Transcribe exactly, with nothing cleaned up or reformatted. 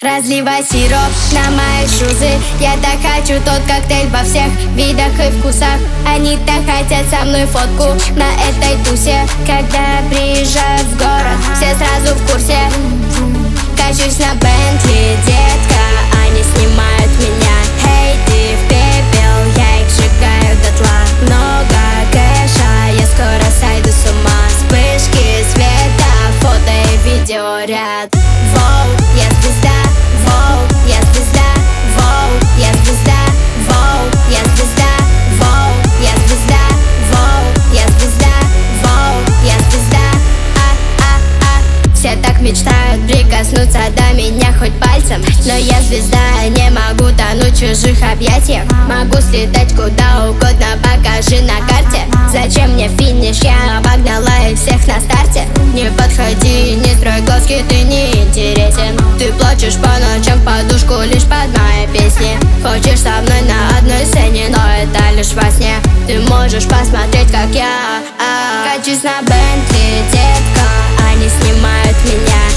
Разливай сироп на мои шузы. Я так хочу тот коктейль во всех видах и вкусах. Они так хотят со мной фотку на этой тусе. Когда приезжаю в город, все сразу в курсе. Качусь на Бентли, детка, они снимают меня. Эй, ты в пепел, я их сжигаю дотла. Много кэша, я скоро сойду с ума. Вспышки света, фото и видеоряд. Воу, я звезда, воу, я звезда, воу, я звезда, воу, я звезда, воу, я звезда, воу, я звезда, воу, я звезда, а-а-а. Все так мечтают прикоснуться до меня хоть пальцем, но я звезда, не могу тонуть в чужих объятиях. Могу слетать куда угодно, покажи на карте. Зачем мне финиш, я обогнала их всех на старте. Не подходи, не строй глазки, ты не интересен. Ты плачешь по ночам в подушку лишь под мои песни. Хочешь со мной на одной сцене, но это лишь во сне. Ты можешь посмотреть, как я а -а -а. Качусь на Бентли, детка, они снимают меня.